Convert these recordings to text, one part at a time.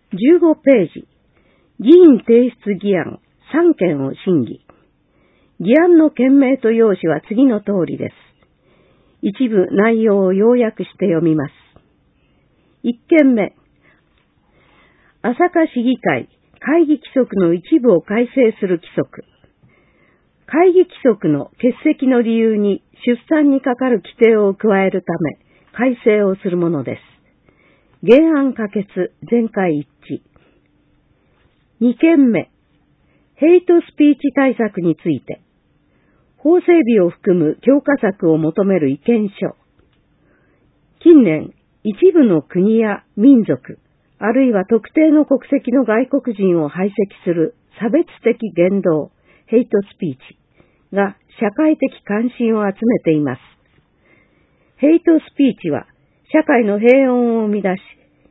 15ページ。議員提出議案3件を審議。議案の件名と要旨は次の通りです。一部内容を要約して読みます。1件目。朝霞市議会会議規則の一部を改正する規則。会議規則の欠席の理由に出産にかかる規定を加えるため改正をするものです。原案可決、全会一致。2件目。ヘイトスピーチ対策について。法整備を含む強化策を求める意見書。近年、一部の国や民族、あるいは特定の国籍の外国人を排斥する差別的言動、ヘイトスピーチが社会的関心を集めています。ヘイトスピーチは社会の平穏を生み出し、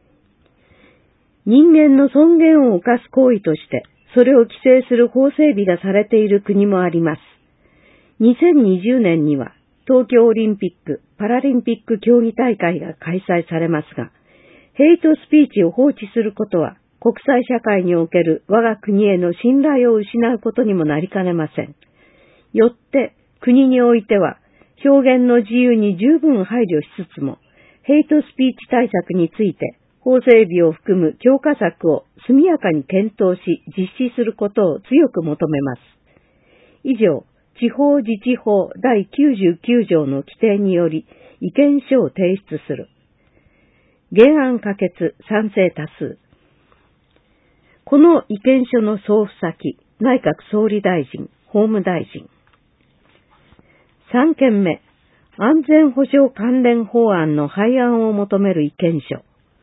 人間の尊厳を侵す行為として、それを規制する法整備がされている国もあります。2020年には東京オリンピック・パラリンピック競技大会が開催されますが、ヘイトスピーチを放置することは国際社会における我が国への信頼を失うことにもなりかねません。よって国においては表現の自由に十分配慮しつつも、ヘイトスピーチ対策について法整備を含む強化策を速やかに検討し実施することを強く求めます。以上、地方自治法第99条の規定により意見書を提出する。原案可決、賛成多数。この意見書の送付先、内閣総理大臣、法務大臣。3件目、安全保障関連法案の廃案を求める意見書。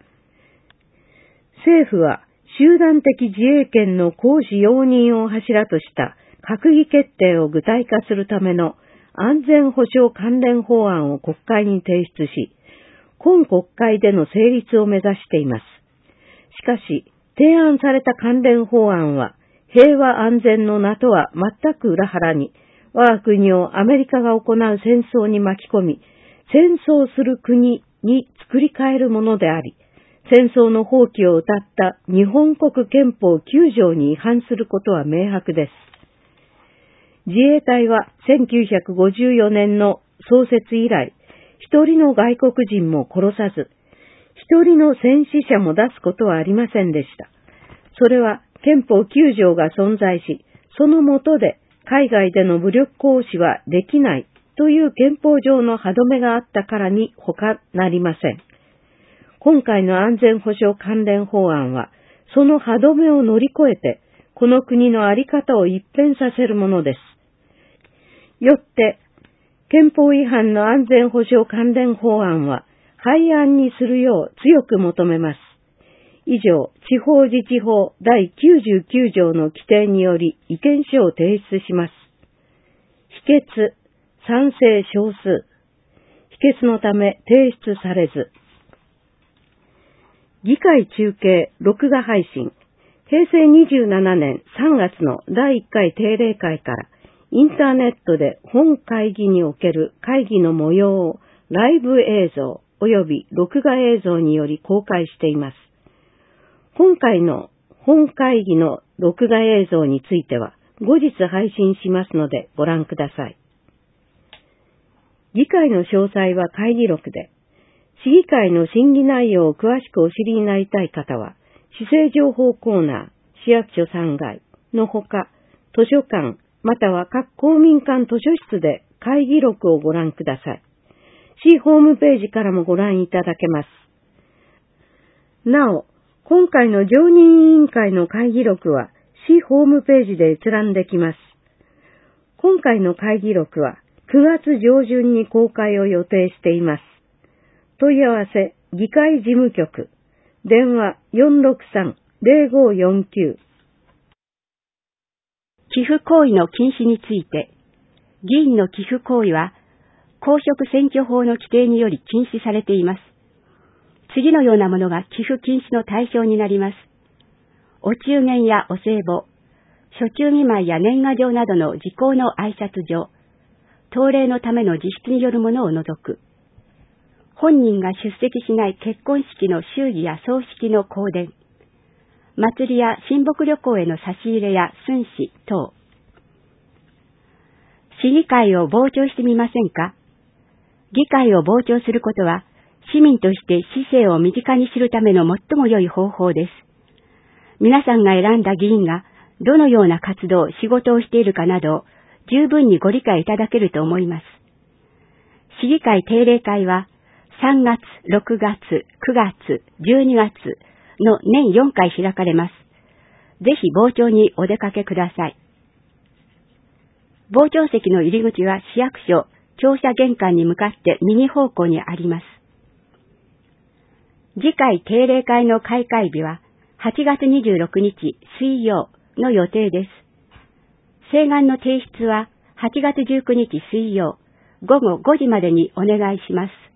政府は集団的自衛権の行使容認を柱とした閣議決定を具体化するための安全保障関連法案を国会に提出し、今国会での成立を目指しています。しかし、提案された関連法案は、平和安全の名とは全く裏腹に、我が国をアメリカが行う戦争に巻き込み、戦争する国に作り変えるものであり、戦争の放棄を謳った日本国憲法9条に違反することは明白です。自衛隊は1954年の創設以来、一人の外国人も殺さず、一人の戦死者も出すことはありませんでした。それは憲法9条が存在し、その下で海外での武力行使はできないという憲法上の歯止めがあったからに他なりません。今回の安全保障関連法案は、その歯止めを乗り越えて、この国の在り方を一変させるものです。よって、憲法違反の安全保障関連法案は廃案にするよう強く求めます。以上、地方自治法第99条の規定により意見書を提出します。否決、賛成少数。否決のため提出されず。議会中継録画配信。平成27年3月の第1回定例会からインターネットで本会議における会議の模様をライブ映像及び録画映像により公開しています。今回の本会議の録画映像については後日配信しますのでご覧ください。議会の詳細は会議録で、市議会の審議内容を詳しくお知りになりたい方は、市政情報コーナー、市役所3階のほか、図書館、または各公民館図書室で会議録をご覧ください。市ホームページからもご覧いただけます。なお、今回の常任委員会の会議録は市ホームページで閲覧できます。今回の会議録は9月上旬に公開を予定しています。問い合わせ、議会事務局、電話463-0549。 寄付行為の禁止について、議員の寄付行為は公職選挙法の規定により禁止されています。次のようなものが寄付禁止の対象になります。お中元やお歳暮、暑中見舞いや年賀状などの時効の挨拶状、当礼のための自筆によるものを除く。本人が出席しない結婚式の祝儀や葬式の香典、 祭りや親睦旅行への差し入れや寸志等。市議会を傍聴してみませんか？議会を傍聴することは、市民として市政を身近に知るための最も良い方法です。皆さんが選んだ議員がどのような活動、仕事をしているかなどを十分にご理解いただけると思います。市議会定例会は3月、6月、9月、12月の年4回開かれます。ぜひ傍聴にお出かけください。傍聴席の入り口は市役所、庁舎玄関に向かって右方向にあります。次回定例会の開会日は8月26日水曜の予定です。請願の提出は8月19日水曜午後5時までにお願いします。